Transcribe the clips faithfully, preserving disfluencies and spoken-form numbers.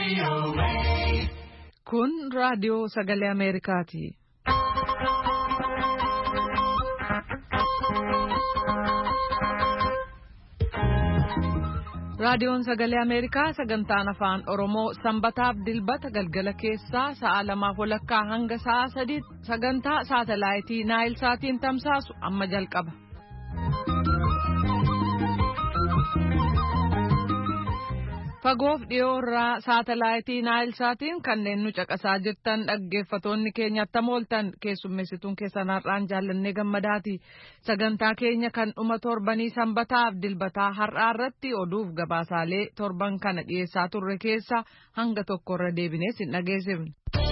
Kun raadiyoo sagalee Ameerikaati. Raadiyoon sagalee Ameerikaa sagantaan afaan Oromoo sanbataaf dilbata galgala keessaa sa'a lamaaf walakkaa hanga sa'a sadiitti sagantaa saatalaayitii Naayil Saatiin tamsaasu amma jalqaba. Fagoof dhiyoo irraa saatalaayitii Naayil Saatiin kanneen nu caqasaa jirtan dhaggeeffatoonni keenya attam ooltan keessummeessituun keessan har'aan jaallannee gammadaati. Sagantaa keenya kan dhuma torbanii sanbataaf dilbataa har'aa irratti oduuf gabaasaalee torban kana dhiyeessaa turre keessa hanga tokkorra deebinee sin dhageessifne.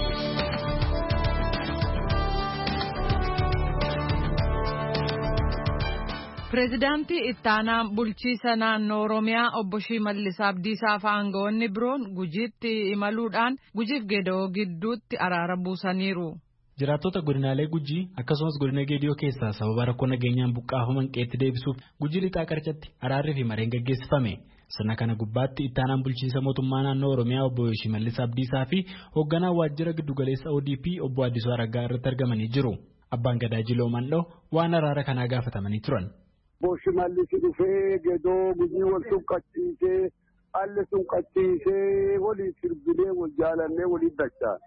Pireezidaantii ittaanaa bulchiisa naannoo Oromiyaa obbo Shimallis Abdiisaa fi aangawoonni biroon Gujiitti imaluudhaan Gujiif Geedoo gidduutti araara buusaniiru. Jiraattota godinaalee Gujii akkasumas godina Geediyoo keessaa sababa rakkoo nageenyaan buqqaafaman qeetti deebisuuf Gujii lixaa qarcatti araarri fi mareen gaggeessifame. Sirna kana gubbaatti ittaanaan bulchiinsa mootummaa naannoo Oromiyaa obbo Shimallis Abdiisaa fi hoogganaa waajjira giddugaleessa O D P obbo Addisuu Araggaa irratti argamanii jiru. Abbaan Gadaa Jiloo Mandhoo waan araara kanaa gaafatamanii turan. Obbo Shimallis dhufee Geedoo Gujii wal sunqachiisee alli sunqachiisee walii sirbilee wal jaalannee walii dachaa.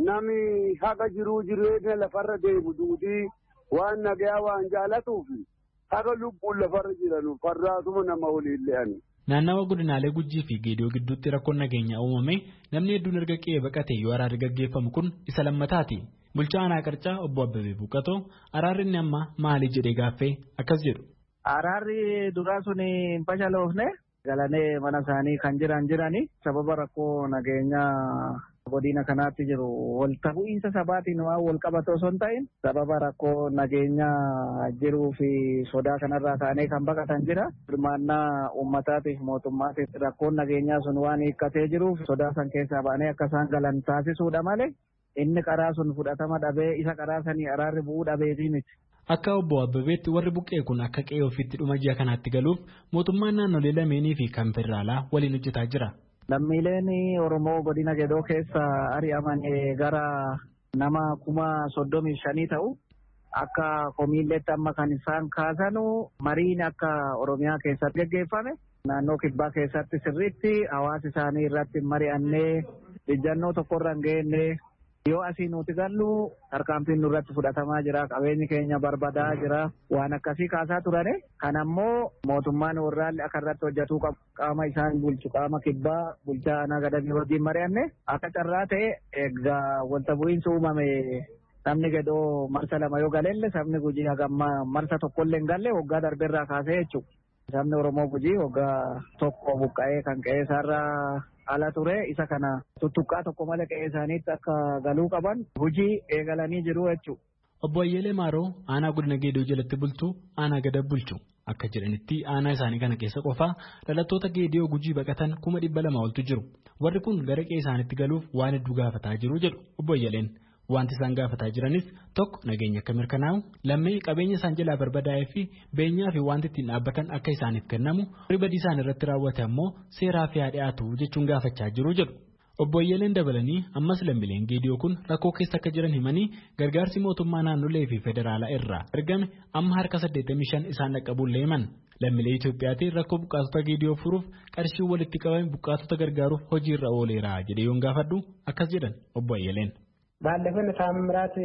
Nami haga jiruu jireenya lafarra deemu duudii waan nagayaa waan jaalatuuf haga lubbuun lafarra jiranu farraasuma nama waliin le'an. Naannawa godinaalee Gujii fi Geedoo gidduutti rakkoon nageenyaa uumame namni hedduun erga qe'ee baqatee yoo araarri gaggeeffamu kun isa lammataati. Bulchaa aanaa Qarcaa obbo Abbabee Buuqatoo araarri inni amma maali jedhee gaaffee akkas jedhu. Araarri duraa sun hin fashaloofne galanee mana isaanii kan jiran jirani sababa rakkoo nageenyaa godina kanaatti jiru walta bu'iinsa sabaatiin waan wal qabatoo osoo hin ta'in sababa rakkoo nageenyaa jiruu fi sodaa kanarraa ka'anii kan baqatan jira. Hirmaannaa uummataatiif mootummaatiif rakkoon nageenyaa sun waan hiikkatee jiruuf sodaa san keessaa ba'anii akka isaan galan taasisuudha malee inni qaraa sun fudhatama dhabee isa qaraa sanii araarri bu'uu dhabeetii miti. Akka obbo Abbabeetti warri buqqee kun akka qe'ee ofiitti dhuma ji'a kanaatti galuuf mootummaan naannolee lameenii fi kan federaalaa waliin hojjetaa jira. Lammiileen Oromoo godina Geedoo keessa ari'aman gara nama kuma soddomii shanii ta'u akka komiilleetti amma kan isaan kaasanu mariin akka Oromiyaa keessatti gaggeeffame naannoo kibbaa keessatti sirriitti hawaasa isaanii irratti mari'annee ijjannoo tokkorra hin geenne. Yoo asii nuti gallu tarkaanfiin nurratti fudhatamaa jira qabeenyi keenya barbadaa jira waan akkasii kaasaa turane kan ammoo mootummaan warraalli akka irratti hojjetuu qabu qaama isaan bulchu qaama kibbaa bulchaa aanaa Gadabii wajjin mari'anne akka carraa ta'e egaa wanta bu'iinsa uumame namni Geedoo marsa lama yoo galelle sabni Gujii hagamma marsa tokkollee hin galle waggaa darbeerraa kaasee jechuudha. Sabni Oromoo Gujii waggaa tokko buqqa'ee kan qe'ee isaarraa ala ture isa kana tuttuqqaa tokko malee qe'ee isaaniitti akka galuu qaban hojii eegalanii jiru jechuudha. Obbo Ayyeelee Maaroo aanaa godina Geedoo jalatti bultu aanaa Gada bulchu akka jedhanitti aanaa isaanii kana keessa qofaa dhalattoota Geedoo Gujii baqatan kuma dhibba lama oltu jiru. Warri kun gara qe'ee isaaniitti galuuf waan hedduu gaafataa jiru jedhu Obbo Ayyeeleen. Wanti isaan gaafataa jiranis tokko nageenya akka mirkanaa'u lammii qabeenya isaan jalaa barbadaa'ee fi beenyaa fi wanti ittiin dhaabbatan akka isaaniif kennamu ribadii isaan irratti raawwate ammoo seeraa fi haa dhiyaatu jechuun gaafachaa jiru jedhu. Obbo Ayyeeleen dabalanii ammas lammiileen Geediyoo kun rakkoo keessa akka jiran himanii gargaarsi mootummaa naannolee fi federaalaa irraa ergame amma harka saddeettamii shan isaan dhaqqabuullee himan. Lammiilee Itoophiyaatiin rakkoo buqqaatota Geediyoo furuuf qarshii walitti qabame buqqaatota gargaaruuf hojiirra ooleera jedhee yoon gaafadhu akkas jedhan Obbo Ayyeeleen. ባለፈን ታምራት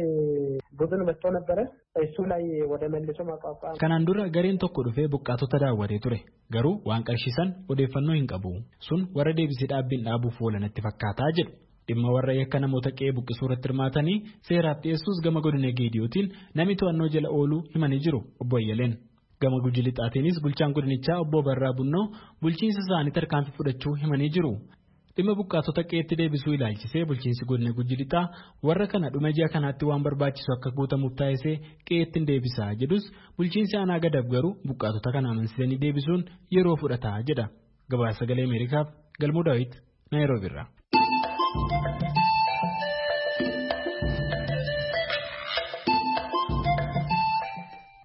ቡድን መጥቶ ነበረ እሱ ላይ ወደ መልሶ ማቋቋም kanaan dura gareen tokko dhufee buqqaatota daawwatee ture garuu waan qarshisan odeeffannoo hin qabu sun warra deebisee dhaabbiin dhaabuuf oolanatti fakkaataa jedhu dhimma warra yakka namoota qe'ee buqqisuu irratti hirmaatanii seeraaf dhiyeessuus gama godina Geediyootiin namni to'annoo jala ooluu himanii jiru Obbo Ayyeeleen. Gama Gujii lixaatiinis bulchaan godinichaa Obbo Barraa Bunnoo bulchiinsa isaanii tarkaanfii fudhachuu himanii jiru. Dhimma buqqaatota qe'eetti deebisuu ilaalchisee bulchiinsi godina Gujii lixaa warra kana dhuma ji'a kanaatti waan barbaachisu akka guutamuuf taasisee qe'eetti deebisaa jedhus bulchiinsi aanaa Gadab garuu buqqaatota kana amansiisanii deebisuun yeroo fudhataa jedha. Gabaasa Sagalee Ameerikaaf Galmuu Daawit Naayiroobii irraa.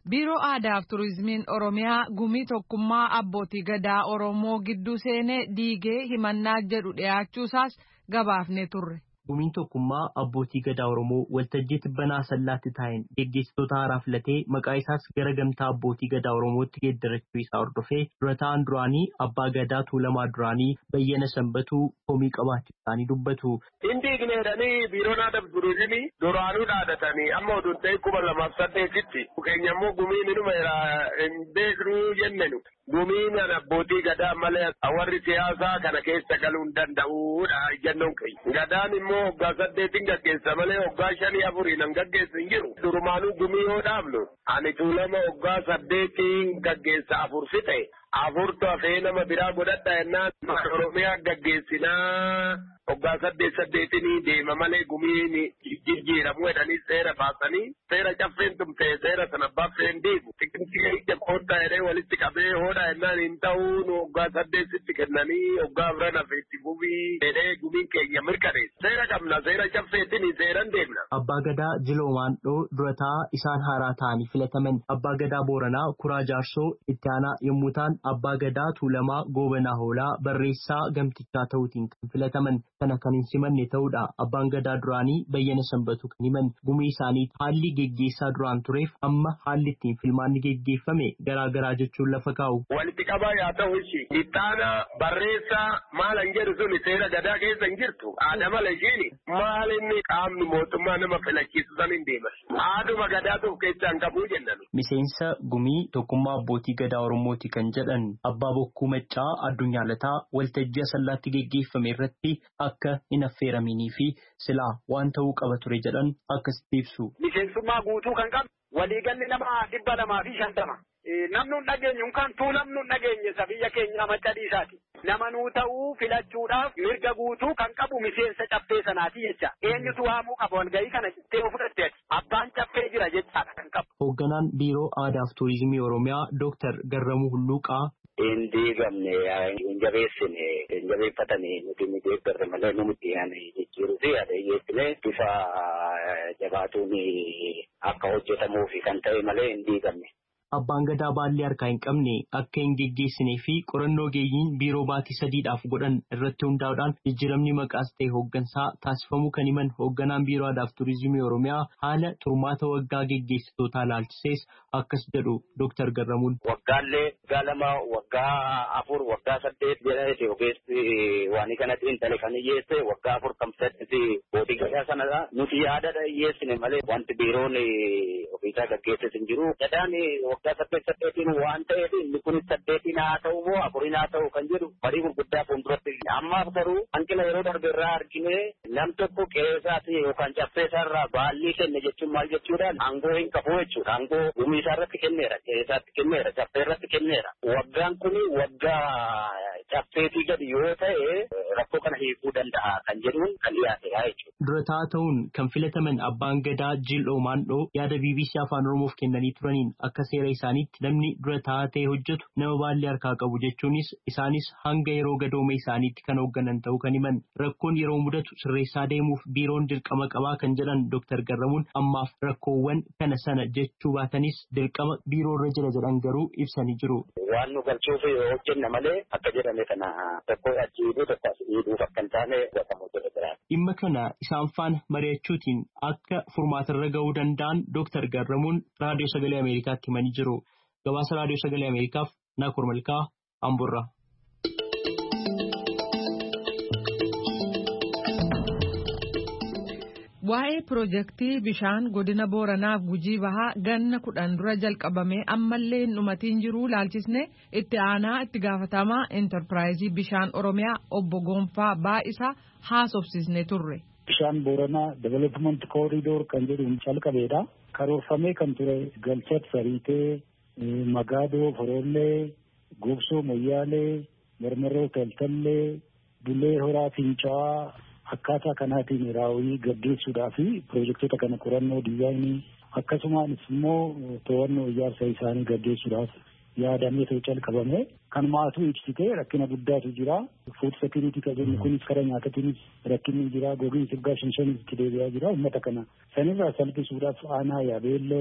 Biiroo Aadaaf Turizimiin Oromiyaa gumii tokkummaa abbootii gadaa Oromoo gidduu seenee diigee himannaa jedhu dhiyaachuusaas gabaafnee turre. Gumiin tokkummaa abbootii gadaa Oromoo waltajjii tibbanaa sallaatti taa'een geggeessitoota haaraa filatee maqaa isaas gara gamtaa abbootii gadaa Oromootti geeddarachuu isaa hordofee dura ta'an duraanii abbaa gadaa Tuulamaa duraanii Bayyana Sanbatuu komii qabaachuu isaanii dubbatu. Hindi igneedhanii biiroon aadaaf turizimii duraanuu dhaadatanii amma oduun ta'e kuma lamaaf saddeetitti keenya immoo gumiin inuma hin beeknuu jennenu. Gumiin abbootii gadaa malee warri siyaasaa kana keessa galuu hin danda'uudha jennuun keenya. Gadaan immoo waggaa saddeetiin gaggeessa malee waggaa shanii afuriin hin gaggeessu hin jiru. Durumaanuu gumii yoo dhaabnu ani Tuulama waggaa saddeetiin gaggeessa afur fixe afurtu hafee nama biraa godhadha jennaan Oromiyaa gaggeessinaa waggaa saddeet saddeetinii deema malee gumiin jijjiiramu jedhanii seera baasanii seera caffeen tumtee seera sana baffeen deemu xiqqinti ija kooddaa jedhee walitti qabee hoodhaa jennaan hin ta'uu nu waggaa saddeetitti kennanii waggaa afran hafeetti gubii jedhee gumiin keenya mirkaneessa seera qabna seera caffeetiin seeran deemna. Abbaa Gadaa Jiloomaandhoo durataa isaan haaraa ta'anii filataman Abbaa Gadaa Booranaa Kuraa Jaarsoo itti aanaa yommuu ta'an Abbaa Gadaa Tuulamaa Goobanaa Hoolaa barreessaa gamtichaa ta'uutiin kan filataman. Kana kan hin simanne ta'uudha. Abbaan Gadaa duraanii Bayyana Sanbatuu kan himan gumii isaanii haalli geggeessaa duraan tureef amma haalli ittiin filmaanni geggeeffame garaa garaa jechuun lafa kaa'u. Walitti qabaa yaa ta'u ishi ittaana barreessaa maal hin jedhu sun seera gadaa keessa hin jirtu aada mala ishiini maal inni qaamni mootummaa nama filachiisu san hin deeman aaduma gadaatu keessaa hin qabu jennan. Miseensa gumii tokkummaa abbootii gadaa Oromooti kan jedhan Abbaa Bokkuu Maccaa Addunyaa Lataa waltajjii Asallaatti geggeeffame irratti akka hin affeeraminii fi silaa waan ta'uu qaba ture jedhan akkasitti ibsu. Miseensummaa guutuu kan qabu waliigalli nama dhibba lamaa fi shantama. Namni hin dhageenyu kan tuulamnu hin dhageenye biyya keenya macadiisaati. Nama nuu ta'uu filachuudhaaf mirga guutuu kan qabu miseensa caffee sanaati jecha. Eenyutu waamuu qaba walgahii kana jettee fudhatte abbaan caffee jira jechaadha kan qabu. Hoogganaan Biiroo Aadaaf Turizimii Oromiyaa Dooktar Garramuu Hulluuqaa. Hin diigamne hin jabeessine hin jabeeffatane nuti ni deeggarre malee numutti jijjiiruu fi adeemsifne bifa jabaatuun akka hojjetamuuf kan ta'e malee hin diigamne. Abbaan Gadaa baallee harkaa hin qabne akka hin geggeessinee fi qorannoo geeyyiin biiroo baatii sadiidhaaf godhan irratti hundaa'uudhaan jijjiiramni maqaas ta'e hooggansaa taasifamuu kan himan hoogganaan Biiroo Aadaaf Turizimii Oromiyaa haala turmaata waggaa geggeessitootaa ilaalchisees akkas jedhu Dooktar Garramuun. Waggaallee waggaa lama waggaa afur waggaa saddeet jedhanii ogeessi waan kanatti intala kan hiyyeesse waggaa afur kam saddeeti bootii gadaa sanadha nuti yaada hiyyeessine malee wanti biiroon ofiisaa gaggeesses hin jiru. Gadaan waggaa saddeet saddeetiin waan ta'eef inni kun saddeetiin haa ta'u moo afuriin haa ta'u kan jedhu barii gurguddaa fuulduratti ammaaf garuu hanqina yeroo darbe irraa argine nam tokko qe'eesaati yookaan caffeesaarraa baallii kenne jechuun maal jechuudhaan aangoo hin qabu jechuudha. Aangoo gumii isaarratti kenneera qe'eesaatti kenneera caffeerratti kenneera. Waggaan kun waggaa caffeetii gadi yoo ta'e rakkoo kana hiikuu danda'a kan jedhuun kan dhiyaatedha jechuudha. Durataa ta'uun kan filataman Abbaan Gadaa Jiloomaandhoo yaada B B C Afaan Oromoof kennanii turaniin akka seera isaaniitti namni durataa ta'e hojjetu nama baallee harkaa qabu jechuunis isaanis hanga yeroo gadooma isaaniitti kan hoogganan ta'uu kan himan rakkoon yeroo mudatu sirreessaa deemuuf biiroon dirqama qabaa kan jedhan Dooktar Garramuun ammaaf rakkoowwan kana sana jechuu baatanis dirqama biiroo irra jira jedhan garuu ibsanii jiru. Waan nu galchuuf hojjenna malee akka jedhame kana tokko achi hidhuu tokko as hidhuuf akka hin taane godhamu jira. Dhimma kana isaan faana mari'achuutiin akka furmaatarra ga'uu danda'an Dooktar Garramuun Raadiyoo Sagalee Ameerikaatti himanii jiru. Gabaasa Raadiyoo Sagalee Ameerikaaf Naakoor Malkaa Amburraa. Waa'ee piroojeektii bishaan godina Booranaaf Gujii Bahaa ganna kudhan dura jalqabamee ammallee hin dhumatiin jiru laalchisne itti aanaa itti gaafatamaa intarpiraayizii bishaan Oromiyaa obbo Gonfaa Baa'isaa haasofsisne turre. Bishaan Booranaa Development Corridor kan jedhuun calqabeedha. Karoorfamee kan ture Galchat Sariitee, Magaadoo, Forollee, Gobsoo, Moyyaalee, Marmarroo, Taltallee, Bulee Horaa, Fincaa'aa. Akkaataa kanaatiin raawwii gaggeessuudhaa fi piroojektota kana qorannoo diizaayinii akkasumas immoo to'annoo ijaarsa isaanii gaggeessuudhaaf yaadamee ta'e calqabame kan maatuu ibsite rakkina guddaatu jira. Food security kan jennu kunis karaa nyaatatiinis rakkinni jira. Gogiinsi waggaa shan shanitti deebi'aa jira. Uummata kana sanirraa salphisuudhaaf aanaa Yaabeelloo,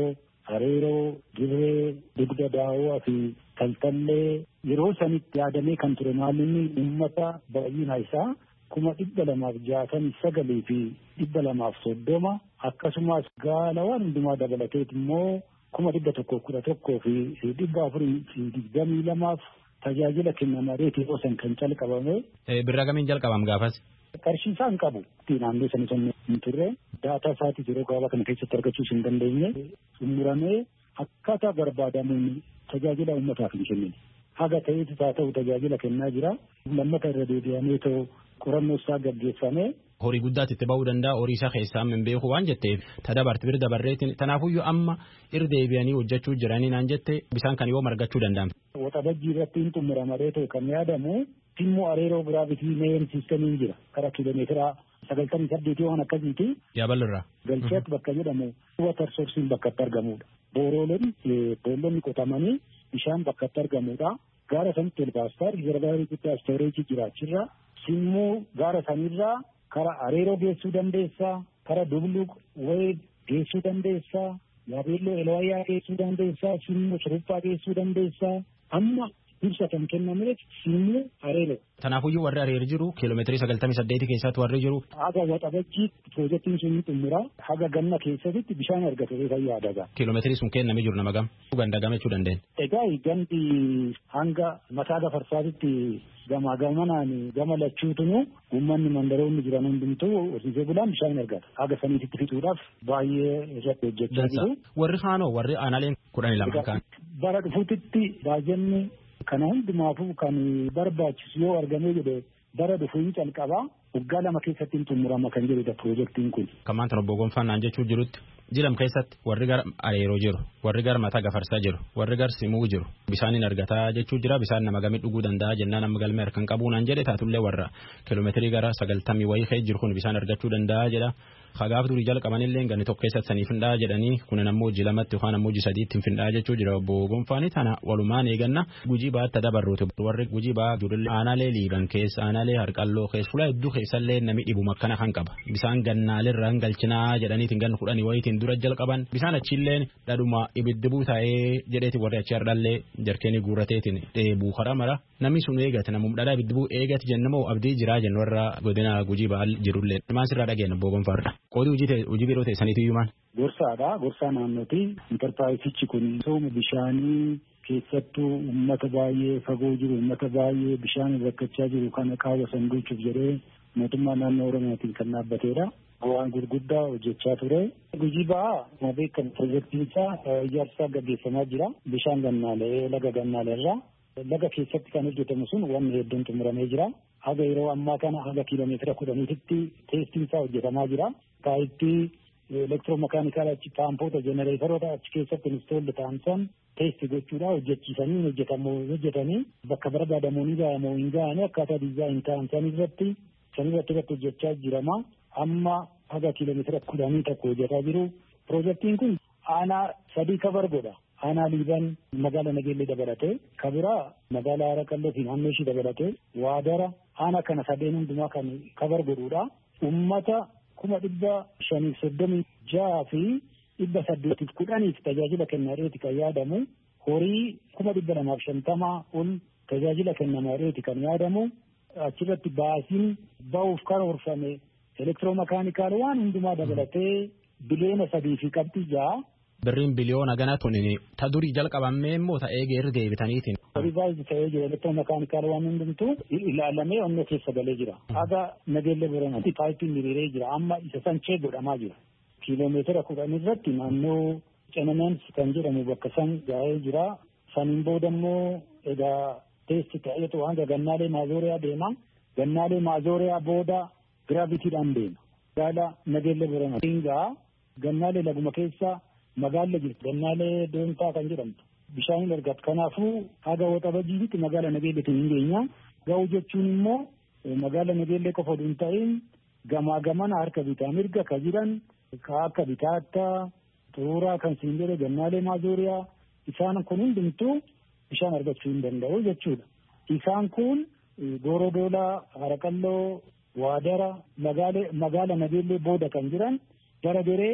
Areeroo, Dirree, Dugda Daawwaa fi Taltallee yeroo sanitti yaadamee kan ture maalinni uummata baay'ina isaa kuma dhibba lamaaf jaatamii sagalii fi dhibba lamaaf soddoma akkasumas gaalawwan hundumaa dabalateet immoo kuma dhibba tokko kudha tokkoo fi dhibba afurii fi digdamii lamaaf tajaajila kennamareeti yeroo san kan calqabame. Birraa gamiin jalqabam gaafas? Qarshii isaa hin qabu. Naannoo sana sun hin turre daataa isaatiif yeroo gabaabaa kana keessatti argachuus hin dandeenye xumuramee akkaataa barbaadamuun tajaajila uummataaf hin kennine. Haga ta'eetis haa ta'u tajaajila kennaa jira. Lammata irra deebi'amee ta'u qorannoo isaa gaggeeffamee. Horii guddaatti itti ba'uu danda'a horii isaa keessaa hin beeku waan jetteef ta dabarte bir dabarreetiin tanaafuyyuu amma irra deebi'anii hojjechuu jiranii naan jette bisaan kan yoo margachuu danda'am. Waxabajjii irratti hin xumuramaree ta'u kan yaadamu timmoo areeroo giraavitii meeyen siistamiin jira karaa kiiloomeetira sagaltamii saddeetii waan akkasiiti. Yaabalirraa. Galcheet bakka jedhamu watar soorsiin bakka itti argamudha. Boorooleen boollonni qotamanii bishaan bakka itti argamudha. Gaara sanitti elbaastaar gargaarii guddaa istooreejii jiraachirra simmuu gaara sanirraa karaa areeroo geessuu dandeessaa, karaa dubluq wayii geessuu dandeessaa, yaabeelloo elwayyaa geessuu dandeessaa, simmuu shuruphaa geessuu dandeessaa. Amma ibsa kan kennameef simmuu areeroo. Tanaafuyyuu warri areer jiru kiiloomeetirii sagaltamii saddeeti keessatti warri jiru. Haga waxabajjii piroojeektiin sun xumura haga ganna keessatti bishaan argatee fayyaadaga. Kiiloomeetirii sun kennamee jiru nama gam. Ganda gamachuu dandeenya. Egaa gandi hanga mataa gafarsaatitti gama gamanaan gama lachuutunu uummanni mandaroonni jiran hundumtuu horsiisee bulaan bishaan argata. Haga saniititti fixuudhaaf baay'ee irratti hojjechaa jiru. Warri haanoo warri aanaaleen kudhanii lama kan. Bara dhufuutitti baay'inni kana hundumaafuu kan barbaachisu yoo argamee jedhe bara dhufuun calqabaa waggaa lama keessatti hin xumurama kan jedhudha piroojeektiin kun. Kamaan tan obbo Gonfannaan jechuu jirutti jilam keessatti warri gara areeroo jiru warri gara mataa gafarsaa jiru warri gara simuu jiru bishaaniin argataa jechuu jira bishaan nama gamii dhuguu danda'a jennaan amma galmee harkaan qabuunaan jedhe taatullee warra kiiloomeetirii gara sagaltamii wayii kee jiru kun bishaan argachuu danda'a jedha. Hagaaf durii jalqabanillee ganni tokko keessatti sanii findhaa jedhanii kunin ammoo hojii lamatti yookaan ammoo hojii sadiitti findhaa jechuu jira obbo Gonfaanii tana walumaan eeganna gujii baatti dabarruuti warri gujii baa jirullee aanaalee liiban keessa aanaalee harqalloo keessa fuula hedduu keessallee namni dhibu makkana kan qaba bisaan gannaalirraa hin galchinaa jedhaniitiin ganna kudhanii wayiitiin dura jalqaban bisaan achiilleen dhadhuma ibiddibuu ta'ee jedheeti warri achi hardhallee jarkeenii guurrateetiin dheebuu karaa mara namni sun eegate namum dhadhaa ibiddibuu eegate jennamoo abdii jiraa jennu warra godina gujii baa jirullee maal sirraa dhageenya obbo Gonfaarra. Qoodii hojii biroo ta'e iyyumaan. Gorsaadha. Gorsaa naannooti. Intarpiraayisichi kun sooma bishaanii keessattuu uummata baay'ee fagoo jiru uummata baay'ee bishaan rakkachaa jiru kana qaawwa san gochuuf jedhee mootummaa naannoo Oromiyaatiin kan dhaabbateedha. Waan gurguddaa hojjechaa ture. Gujii ba'aa akkuma beekamu piroojeektiin isaa ijaarsa gaggeeffamaa jira. Bishaan gannaalee laga gannaaleerraa. Laga keessatti kan hojjetamu sun wanni hedduun xumuramee jira. Haga yeroo ammaa kana haga kiiloomeetira kudhaniititti teestiin isaa hojjetamaa jira. Taayitii elektiroomakaanikaala achi paampoota jenereeteroota achi keessatti instoolli ta'an san teestii gochuudha hojjechiisanii hojjetamoo hojjetanii bakka barbaadamoo ni ga'amoo hin ga'anii akkaataa diizaayin ta'an san irratti san irratti irratti hojjechaa jirama. Amma haga kiiloomeetira kudhanii tokko hojjetaa jiru. Piroojeektiin kun aanaa sadii kabar godha. Aanaa liiban magaalaa Nageellee dabalatee kabiraa magaalaa Haraqalloo fi naannoo ishii dabalatee waadara aanaa kana sadeen hundumaa kan kabar godhuudha. Uummata kuma dhibba shaniif soddomii jaha fi dhibba saddeetiif kudhaniif tajaajila kennareeti kan yaadamu horii kuma dhibba lamaaf shantamaa ol tajaajila kennamareeti kan yaadamu achirratti baasiin ba'uuf karoorfame elektiroomakaanikaala waan hundumaa dabalatee biliyoona sadii fi qabxii jaha. Birriin biliyoona gana tunin ta durii jalqabamee immoo ta'ee geerri deebitaniitiin. Rivaayizii ta'ee jira elektiroomakaanikaala waan hundumtuu ilaalamee onnee keessa galee jira. Haga Nageellee Booranaatti paayipiin hiriiree jira. Amma isa sanchee godhamaa jira. Kiiloomeetira kudhan irratti naannoo Cenemensi kan jedhamu bakka san ga'ee jira. Saniin booda immoo egaa teessi ta'eetu hanga gannaalee maazooriyaa deema. Gannaalee maazooriyaa booda giraavitiidhaan deema. Gaala Nageellee Booranaatti gaa gannaalee laguma keessa magaala jirti. Gannaalee Doontaa kan jedhamtu. Bishaan argatu. Kanaafuu haga waxabajiitti magaala Nageelleetiin hin geenya. Ga'uu jechuun immoo magaala Nageellee qofa osoo hin ta'in gamaa gamana harka bitaa mirga kan jiran ka akka bitaattaa xuruuraa kan siin jedhe gannaalee maazooriyaa isaan kun hundumtuu bishaan argachuu hin danda'u jechuudha. Isaan kun Goorodoolaa, Haraqalloo, Waadara magaala Nageellee booda kan jiran gara deree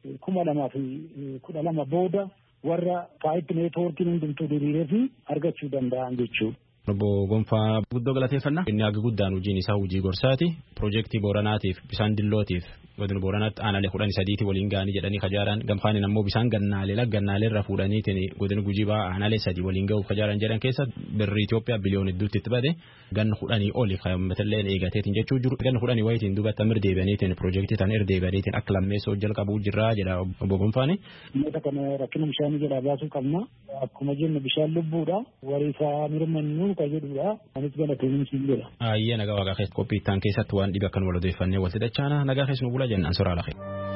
kuma lamaa fi kudha lama booda warra paayip neetwoorkiin hundumtuu diriiree fi argachuu danda'an jechuudha. Obbo Gonfaa guddoo galateeffannaa. Inni haga guddaan hojiin isaa hojii gorsaati. Piroojeektii Booranaatiif bishaan Dillootiif godina Booranaatti aanaalee kudhan sadiitii waliin ga'anii jedhanii kajaaran gamfaanin ammoo bishaan gannaalee laggannaalee irra fuudhaniitiin godina Gujii ba'aa aanaalee sadii waliin ga'uuf kajaaran jedhan keessa birri Itoophiyaa biliyoon hedduutti itti bade ganna kudhanii oli kaa'ammatillee eegateetiin jechuu jiru. Ganna kudhanii wayitiin duubatti amir deebi'aniitiin piroojeektii tan irra deebi'aniitiin akka lammeessoo jalqabuu jirraa jedha obbo Gonfaani. Dhimmoota kana rakkina bishaanii jalaa baasuu qabna. Akkuma jennu bishaan lubbuudha. Wariifaa mirmannu ka jedhudha. Anis galateemin siin jedha. Ayyee nagaa waaqa keessa qophii ittaan keessatti waan dhibe akkan wal odeeffannee wal tidhachaana nagaa keessa nu bula jennaan soraa lafe.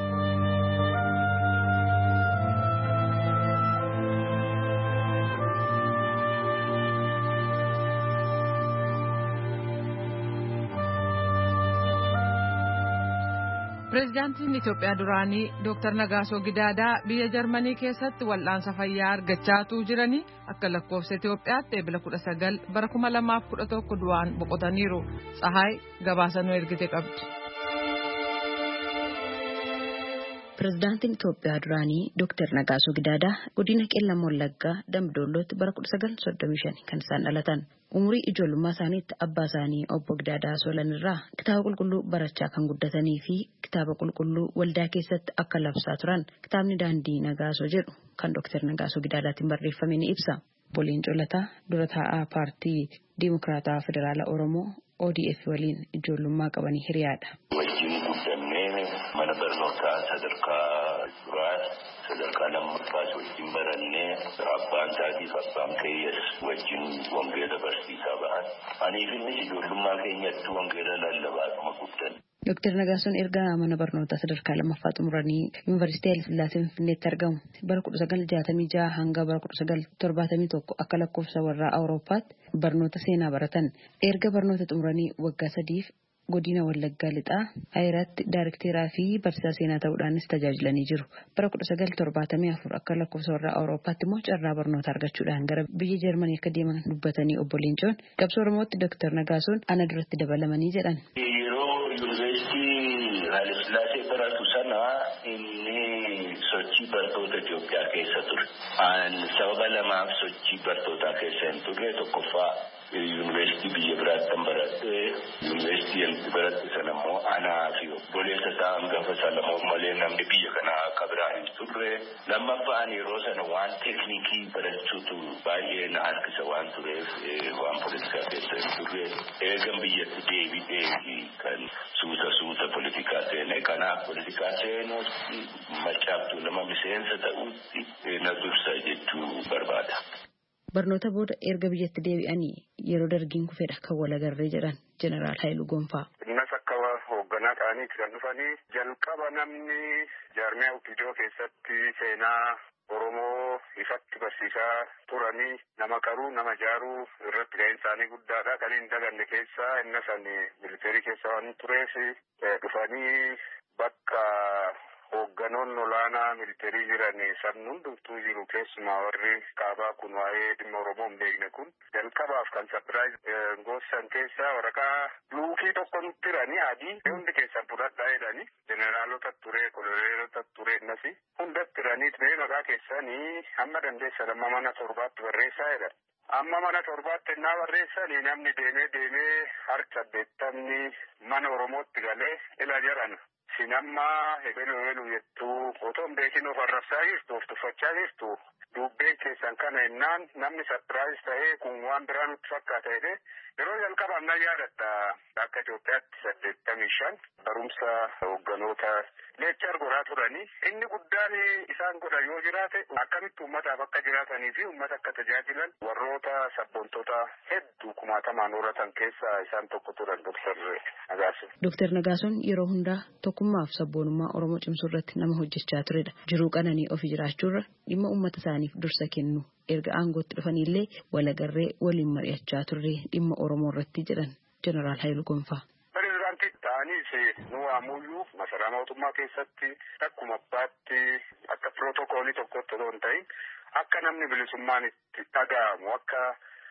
Pireezidaantiin Itoophiyaa duraanii Dooktar Nagaasoo Gidaadaa biyya Jarmanii keessatti wal'aansa fayyaa argachaatuu jiranii akka lakkoofsa Itoophiyaatti eebila kudha sagal bara kuma lamaaf kudha tokko du'aan boqotaniiru. Tsahaay gabaasanuu ergite qabdi. Pireezidaantiin Itoophiyaa duraanii Dooktar Nagaasoo Gidaadaa godina Qeellam Wallaggaa Damdoolootti bara kudha sagal soddomii shan kan isaan dhalatan. Umurii ijoollummaa isaaniitti abbaa isaanii obbo Gidaadaa Soolan irraa kitaaba qulqulluu barachaa kan guddatanii fi kitaaba qulqulluu waldaa keessatti akka labsaa turan kitaabni daandii Nagaasoo jedhu kan Dooktar Nagaasoo Gidaadaatiin barreeffame ni ibsa. Boliin Colataa dura taa'aa paartii Dimokiraataa Federaalaa Oromoo O D F waliin ijoollummaa qabanii hiriyaadha. Wajjin guddannee mana barnootaa sadarkaa duraa sadarkaa lammaffaas wajjin barannee abbaan taatiif abbaan keeyyaas wajjin wangeela barsiisaa ba'an. Aniif innis ijoollummaa keenyatti wangeela lallabaadhuma guddanne. Dooktar Nagaasoon erga mana barnootaa sadarkaa lammaffaa xumuranii Yuunivarsiitii Hayilasillaasee Finfinneetti argamu. Bara kudha sagal jaatamii jaha hanga bara kudha sagal torbaatamii tokko akka lakkoofsa warraa Awurooppaatti barnoota seenaa baratan. Erga barnoota xumuranii waggaa sadiif godina Wallaggaa Lixaa Ayiraatti daayirekteeraa fi barsiisaa seenaa ta'uudhaanis tajaajilanii jiru. Bara kudha sagal torbaatamii afur akka lakkoofsa warraa Awurooppaatti immoo carraa barnoota argachuudhaan gara biyya Jarmanii akka deeman dubbatanii obbo Leencoon qabsoo Oromootti Dooktar Nagaasoon ana duratti dabalamanii jedhan. Hayilasillaasee baratu sana inni sochii bartoota Itoophiyaa keessa ture. Sababa lamaaf sochii bartootaa keessa hin turre tokkoffaa yuunivarsiitii biyya biraatti kan baradhe yuunivarsiitii baradhe sana immoo anaa fi obboleessa isaa hangafa Salamoon malee namni biyya kanaa akka biraa hin turre. Lammaffaan yeroo sana waan teeknikii barachuutu baay'ee na harkisa waan tureef waan poolitikaa keessa hin turre. Eegan biyyatti deebi'ee kan suuta suuta poolitikaa seene kanaaf poolitikaa seenuus macaaftuu nama miseensa ta'uutti na dursa jechuu barbaada. Barnoota booda erga biyyatti deebi'anii yeroo dargiin kufedha kan walagarree jedhan Jeneraal Haayiluu Gonfaa. Innas akka hoogganaa ta'aniiti kan dhufanii jalqaba namni jaarmiyaa Upidoo keessatti seenaa Oromoo ifatti barsiisaa turanii nama qaruu nama jaaruu irratti ga'een isaanii guddaadha. Kan hin daganne keessaa inna san militeerii keessa waan tureef dhufanii bakka hoogganoon olaanaa militeerii jiran san hundumtuu jiru keessumaa warri kaabaa kun waa'ee dhimma Oromoo hin beekne kun jalqabaaf kan sapiraayiz goosan keessaa waraqaa luukii tokko nutti jiranii adii hundi keessan fudhadhaa jedhanii jeneraalota ture koloneelota ture innasi hundatti jiraniit mee maqaa keessanii hamma dandeessan amma mana torbaatti barreessaa jedhan. Amma mana torbaatti ennaa barreessanii namni deemee deemee harka saddeettamni mana Oromootti galee ila jedhan. Sinammaa hebelu hebelu jettuu otoo hin beekin of arrabsaa jirtu of tuffachaa jirtu dubbeen keessan kana ennaan namni sapiraayiz ta'ee kun waan biraa nutti fakkaata jedhee yeroo jalqabaaf na yaadatta akka Itoophiyaatti saddeettamii shan barumsa hoogganoota leechar godhaa turanii inni guddaan isaan godha yoo jiraate akkamitti uummataaf akka jiraatanii fi uummata akka tajaajilan warroota sabboontoota hedduu kumaatamaan horatan keessaa isaan tokko turan Dooktar Nagaasoon. Dooktar Nagaasoon yeroo hundaa tokkummaaf sabboonummaa Oromoo cimsuu irratti nama hojjechaa turedha. Jiruu qananii ofii jiraachuurra dhimma uummata isaaniif dursa kennu. Erga aangootti dhufanillee walagarree waliin mari'achaa turre dhimma Oromoo irratti jedhan Jeneraal Haayiluu Gonfaa. Pireezidaantii ta'aniis nu waamuyyuu masaraa mootummaa keessatti akkuma abbaatti akka pirootokoolii tokkotti otoo hin ta'in akka namni bilisummaan itti dhaga'amu akka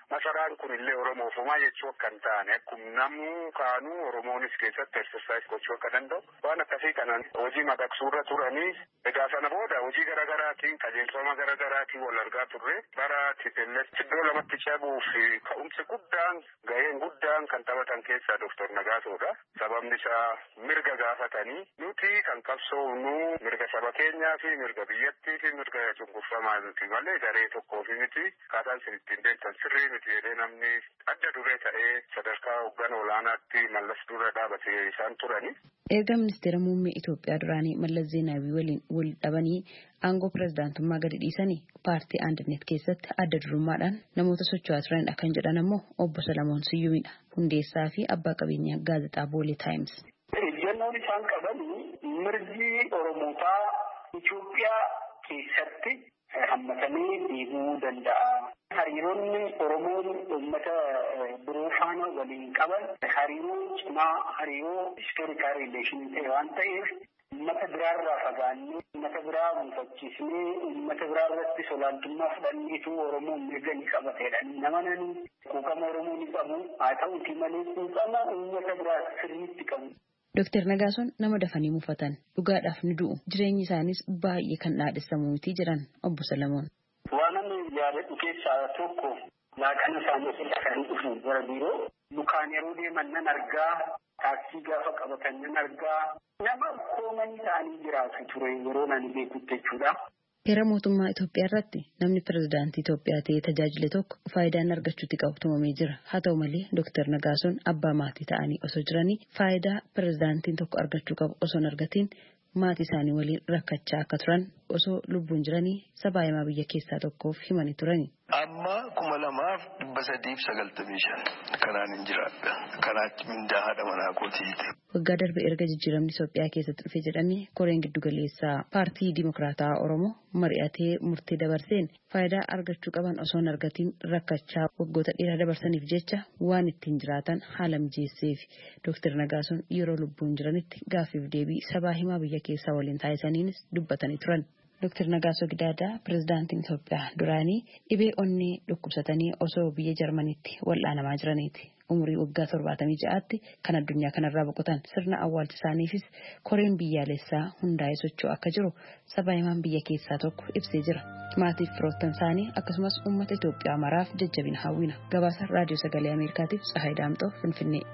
masaraan kun illee Oromoofumaa jechuu akka hin taane akkuma namuu kaanuu Oromoonis keessatti exercise gochuu akka danda'u waan akkasii kanaan hojii madaqsuurra turanii egaa sana booda hojii garaagaraatiin qajeelfama garaagaraatiin wal argaa turre bara T P L F iddoo lamatti cabuuf ka'umsi guddaan gaheen guddaan kan taphatan keessaa Doktor Nagaasoodha. Sababni isaa mirga gaafatanii nuti kan qabsoofnu mirga saba keenyaa fi mirga biyyattii fi mirga cunqurfamaa nuti malee garee tokkoo fi miti kaataan sin ittiin deemtan sirrii miti jedhee namni adda duree ta'ee sadarkaa hoogganaa olaanaatti mallas dura dhaabatee isaan turani. Erga ministeera muummee Itoophiyaa duraanii Mallas Zeenaawii waliin wal dhabanii aangoo pirezidaantummaa gadi dhiisanii paartii Andinet keessatti adda durummaadhaan namoota socho'aa turanidha kan jedhan ammoo obbo Salamoon Siyyuumidha. Hundeessaa fi abbaa qabeenyaa gaazexaa Boolee Taayims. Ejjennoon isaan qaban mirgi Oromootaa Itoophiyaa keessatti hammatanii deemuu danda'a. Hariiroonni Oromoon uummata biroo faana waliin qaban hariiroo cimaa hariiroo historical relation ta'e waan ta'eef uummata biraarraa fagaannee uummata biraa buufachiisnee uummata biraa irratti olaantummaa fudhanneetu Oromoon mirga ni qabateedha. Nama nani quuqama Oromoo ni qabu haa ta'uuti malee quuqama uummata biraa sirriitti qabu. Dooktar Nagaasoon nama dafanii mufatan dhugaadhaaf ni du'u jireenyi isaanis baay'ee kan dhaadhessamu miti jedhan obbo Salamoon. Waan ani yaadadhu keessaa tokko laaqana isaanii kan dhufu gara biiroo lukaan yeroo deeman nan argaa taaksii gaafa qabatan nan argaa nama koomanii ta'anii jiraatu ture yeroo nani beekutti jechuudha. Heera mootummaa Itoophiyaa irratti namni pirezidaantii Itoophiyaa ta'ee tajaajile tokko faayidaan argachuutti qabu tumamee jira. Haa ta'u malee Dooktar Nagaasoon abbaa maatii ta'anii osoo jiranii faayidaa pirezidaantiin tokko argachuu qabu osoo hin argatiin maatii isaanii waliin rakkachaa akka turan osoo lubbuun jiranii sabaa himaa biyya keessaa tokkoof himanii turani. Amma kuma lamaaf dhibba sadiif sagaltamii shan kanaan hin jiraadha. Kanaachi mindaa haadha manaa kootiiti. Waggaa darbe erga jijjiiramni Itoophiyaa keessatti dhufe jedhamee koreen giddugaleessaa paartii Dimokiraataa Oromoo mari'atee murtee dabarseen faayidaa argachuu qaban osoo hin argatiin rakkachaa waggoota dheeraa dabarsaniif jecha waan ittiin jiraatan haala mijeesseef Dooktar Nagaasoon yeroo lubbuun jiranitti gaaffiif deebii sabaa himaa biyya keessaa waliin taasisaniinis dubbatanii turan. Dooktar Nagaasoo Gidaadaa pirezidaantiin Itoophiyaa duraanii dhibee onnee dhukkubsatanii osoo biyya Jarmaniitti wal'aanamaa jiraniiti. Umurii waggaa torbaatamii ja'aatti kan addunyaa kanarraa boqotan sirna awwaalcha isaaniifis koreen biyyaalessaa hundaa'ee socho'u akka jiru sabaa himaan biyya keessaa tokko ibsee jira. Maatiif firoottan isaanii akkasumas uummata Itoophiyaa maraaf jajjabina hawwina. Gabaasa raadiyoo sagalee Ameerikaatiif Tsahaay Daamxoo Finfinnee.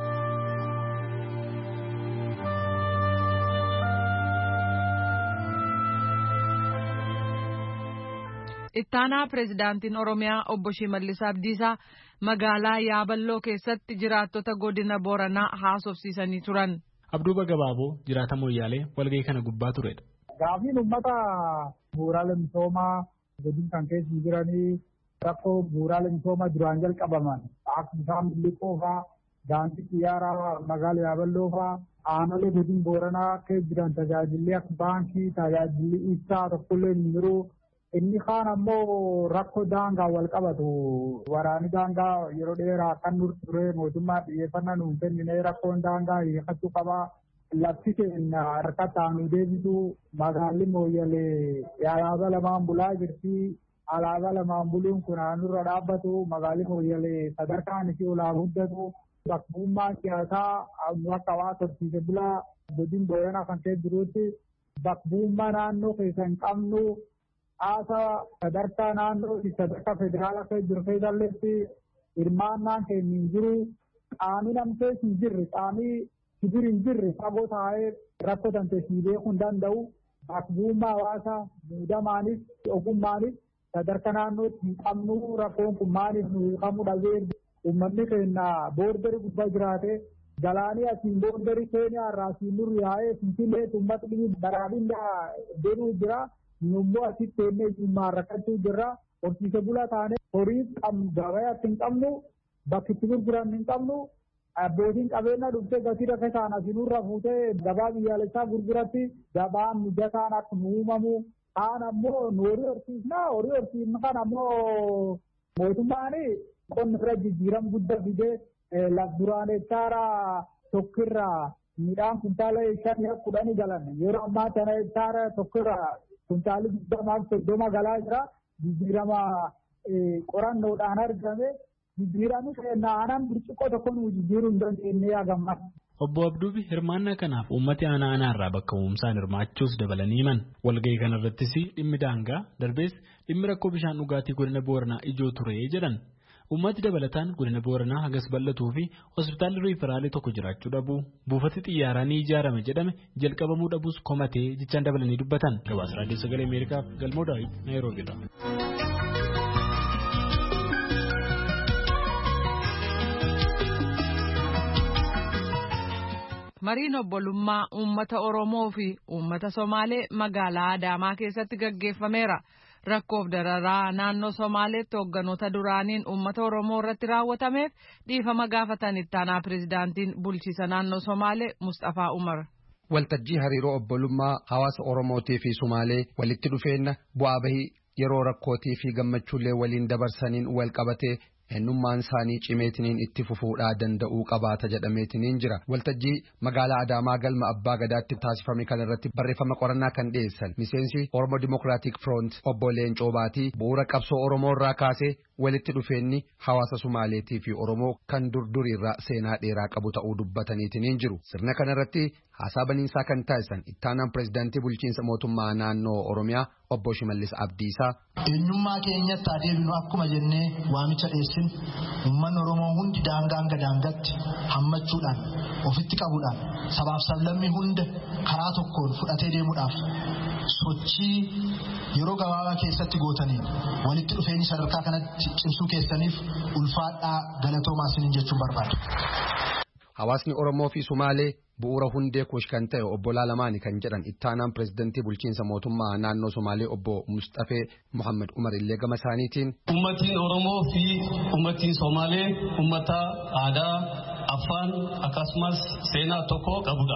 Ittaanaa pirezidaantiin Oromiyaa obbo Shimallis Abdiisaa magaalaa Yaaballoo keessatti jiraattota godina Booranaa haasofsiisanii turan. Abduuba Gabaaboo jiraata Moyyaalee walgahii kana gubbaa turedha. Gaafiin uummata bu'uuraalee misoomaa godina kan keessa jiranii rakkoo bu'uuraalee misoomaa duraan jalqabaman akka bishaan biliqoo fa'aa daandii xiyyaaraa magaalaa Yaaballoo fa'aa aanolee godina Booranaa keessa jiran tajaajilli akka baankii tajaajilli ibsaa tokkollee hin jiru. Inni kaan ammoo rakkoo daangaa wal qabatu waraanni daangaa yeroo dheeraa kan nur ture mootummaa xiyyeeffannaa nuun kennine rakkoon daangaa hiikachuu qabaa. Lafti keenya harka taanu deebisu magaalli Mooyyalee alaabaa lamaan bulaa jirti. Alaabaa lamaan buluun kun aanurra dhaabbatu magaalli Mooyyalee sadarkaan isii olaa guddatu. Bakkummaan siyaasaa akka waa torsiise bulaa godina Booranaa kan keessa jirutti bakkummaa naannoo keessa hin qabnu. Asa sadarkaa naannoo sadarkaa federaalaa keessa jiru keessatti hirmaannaan keenya hin jiru. Qaamni namtee hin jirre qaamni sibir hin jirre fagoo taa'ee rakkoo danteessii beekuu hin danda'u. Bakkummaa hawaasaa muudamaanis ogummaanis sadarkaa naannootti hin qabnu rakkoon kun maaliif nu hiikamuu dhabee uummanni keenya boordarii gubbaa jiraate galaanii asiin boordarii keenya irraa asiin nurri yaa'ee finfinnee uummatni baraadindaa deemuu jira. Nummuu asitti teennee ijummaan rakkachuu jirra. Horsiise bulaa taane horii gabayaatti hin qabnu bakki itti gurguran hin qabnu abbootiin qabeenya dhuftee gatii rakkoo ta'an asinurra fuutee gabaa biyyaalessaa gurguratti gabaan mijataan akka nu uumamu. Kaan ammoo nu horii horsiisnaa horii horsiisna kan ammoo mootummaan qonni irra jijjiiram guddaa fidee laf duraan hektaara tokkirraa midhaan kuntaala shan kudhanii galan yeroo ammaa kana hektaara tokkirraa kuntaalli digdamaa soddoma galaa jira. Jijjiirama qorannoodhaan argame jijjiiranii seenaa aanaan birciqoo tokkoon jijjiiruu hin dandeenye yaagamma. Obbo Abduubi hirmaannaa kanaaf uummati aanaa aanaarraa bakka uumsaan hirmaachuus dabalanii himan. Walgahii kanarrattis dhimmi daangaa darbees dhimmi rakkoo bishaan dhugaatii godina Booranaa ijoo ture jedhan. Uummati dabalataan godina Booranaa hagas bal'atuu fi hospitaalli riiferaalii tokko jiraachuu dhabu buufati xiyyaaraa ni ijaarame jedhame jalqabamuu dhabuus komatee jechaan dabalanii dubbatan. Gabaasa Raadiyoo Sagalee Ameerikaaf Galmoo Daawit Naayiroobiidha. Mariin obbolummaa uummata Oromoo fi uummata Somaalee magaalaa Adaamaa keessatti gaggeeffameera. Rakkoof dararaa naannoo Somaaleetti hoogganoota duraaniin uummata Oromoo irratti raawwatameef dhiifama gaafatan itti aanaa pirezidaantiin bulchiisa naannoo Somaalee Mustafaa Umar. Waltajjii hariiroo obbolummaa hawaasa Oromootii fi Somaalee walitti dhufeenya bu'aa bahii yeroo rakkootii fi gammachuullee waliin dabarsaniin wal qabatee eenyummaan isaanii cimeetiniin itti fufuudhaa danda'uu qabaata jedhameetiniin jira. Waltajjii magaalaa Adaamaa galma Abbaa Gadaatti taasifame kanarratti barreeffama qorannaa kan dhiyeessan miseensi Oromoo Dimokiraatik Firoont obbo Leencoo Baatii bu'uura qabsoo Oromoo irraa kaasee walitti dhufeenyi hawaasa Somaaleetii fi Oromoo kan durduriirraa seenaa dheeraa qabu ta'uu dubbataniitiniin jiru. Sirna kanarratti haasaa baniinsaa kan taasisan ittaanaan pirezidaantii bulchiinsa mootummaa naannoo Oromiyaa obbo Shimallis Abdiisaa. Eenyummaa keenyatti adeemnu akkuma jennee waamicha dhiyeessin uummanni Oromoo hundi daangaa hanga daangaatti hammachuudhaan ofitti qabuudhaan sabaaf sablammii hunda karaa tokkoon fudhatee deemuudhaaf sochii yeroo gabaabaa keessatti gootaniin walitti dhufeenyi sadarkaa kanatti cimsuu keessaniif ulfaadhaa galatoomaa isiniin jechuun barbaadu. Hawaasni Oromoo fi Somaalee bu'uura hundee kuush kan ta'e obbo Laalamaani kan jedhan ittaanaan pirezidantii bulchiinsa mootummaa naannoo Somaalee obbo Mustafee Muhammad Umar illee gama isaaniitiin. Uummatiin Oromoo fi uummatiin Somaalee uummata aadaa, afaan akkasumas seenaa tokko qabudha.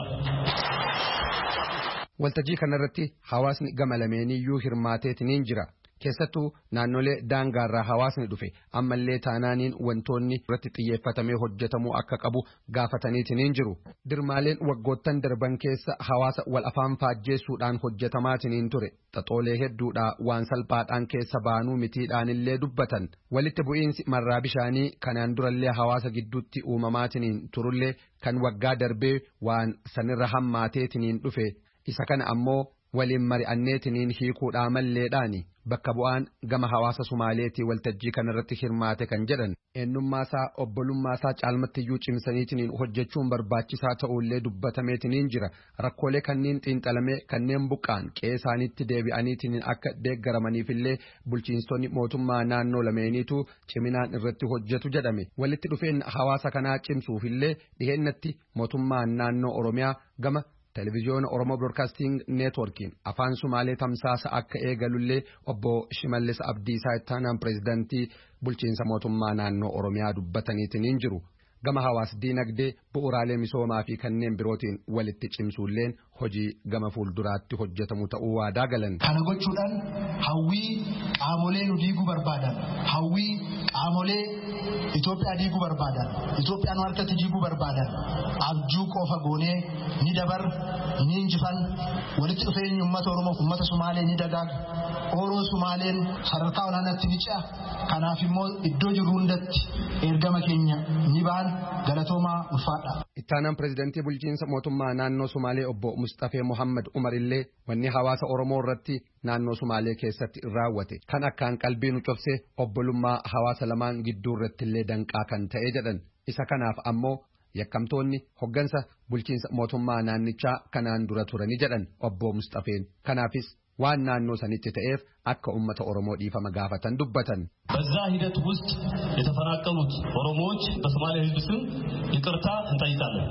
Waltajjii kanarratti hawaasni gama lameeniyyuu hirmaateetiniin jira. Keessattuu naannolee daangaarraa hawaasni dhufe ammallee taanaaniin wantoonni irratti xiyyeeffatamee hojjetamuu akka qabu gaafataniitiniin jiru. Dirmaaleen waggoottan darban keessa hawaasa wal afaan faajjeessuudhaan hojjetamaatiniin ture. Xaxoolee hedduudhaa waan salphaadhaan keessa baanuu mitiidhaanillee dubbatan. Walitti bu'iinsi marraa bishaanii kanaan durallee hawaasa gidduutti uumamaatiniin turullee kan waggaa darbee waan sanirra hammaateetiniin dhufe. Isa kana ammoo waliin mari'anneetiniin hiikuudhaa malleedhaani bakka bu'aan gama hawaasa Somaaleetii waltajjii kanarratti hirmaate kan jedhan eenyummaasaa obbolummaasaa caalmattiyyuu cimsaniitiniin hojjechuun barbaachisaa ta'ullee dubbatameetiniin jira. Rakkoolee kanneen xiinxalamee kanneen buqqaan qe'ee isaaniitti deebi'aniitiniin akka deeggaramaniifillee bulchiinsonni mootummaa naannoo lameeniitu ciminaan irratti hojjetu jedhame. Walitti dhufeenya hawaasa kanaa cimsuufillee dhiheenyatti mootummaan naannoo Oromiyaa gama Televiziyoona Oromoo Broadcasting Networkiin afaan Sumaalee tamsaasa akka eegalullee obbo Shimallis Abdiisaa ittaanaan pirezidantii bulchiinsa mootummaa naannoo Oromiyaa dubbataniitiniin jiru. Gama hawaas diinagdee bu'uuraalee misoomaa fi kanneen birootiin walitti cimsuulleen hojii gama fuulduraatti hojjetamu ta'uu waadaa galan. Kana gochuudhaan hawwii qaamolee nu diiguu barbaadan, hawwii qaamolee Itoophiyaa diiguu barbaadan, Itoophiyaan harkatti diiguu barbaadan, abjuu qofa goonee ni dabar, ni injifan, walitti dhufeenyi uummata Oromoo fi uummata Somaalee ni dagaaga, Oromoo Somaaleen sadarkaa olaanaatti ni ce'a. Kanaaf immoo iddoo jirru hundatti ergama keenya ni baan galatoomaa ulfaadha. Ittaanaan pirezidantii bulchiinsa mootummaa naannoo Somaalee obbo Mustafee Muhammad Umar illee wanni hawaasa Oromoo irratti naannoo Somaalee keessatti raawwate kan akkaan qalbii nu cobse obbolummaa hawaasa lamaan gidduu irratti illee danqaa kan ta'e jedhan. Isa kanaaf ammoo yakkamtoonni hoggansa bulchiinsa mootummaa naannichaa kanaan dura turani jedhan obbo Mustafeen. Kanaafis waan naannoo sanitti ta'eef akka ummata Oromoo dhiifama gaafatan dubbatan. በዛ ሂደት ውስጥ የተፈናቀሉት ኦሮሞዎች በሶማሌ ሕዝብ ስም ይቅርታ እንጠይቃለን።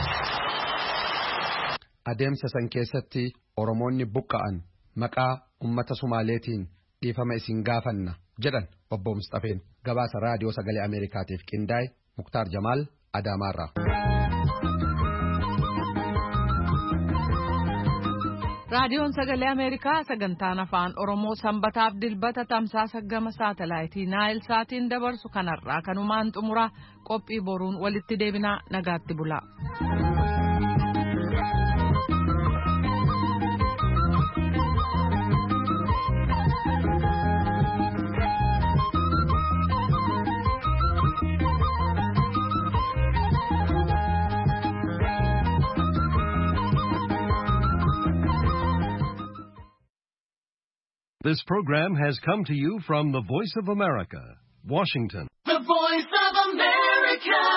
Adeemsa san keessatti Oromoonni buqqa'an maqaa ummata Somaaleetiin dhiifama isin gaafanna jedhan obbo Mustafeen. Gabaasa raadiyoo sagalee Ameerikaatiif qindaa'e Muktaar Jamaal Adaamaarraa. Raadiyoon Sagalee Ameerikaa sagantaan afaan Oromoo sanbataaf dilbata tamsaasa gama saatalaayitii Naayil Saatiin dabarsu kanarraa kanumaan xumuraa qophii boruun walitti deebinaa nagaatti bulaa. This program has come to you from the Voice of America, Washington.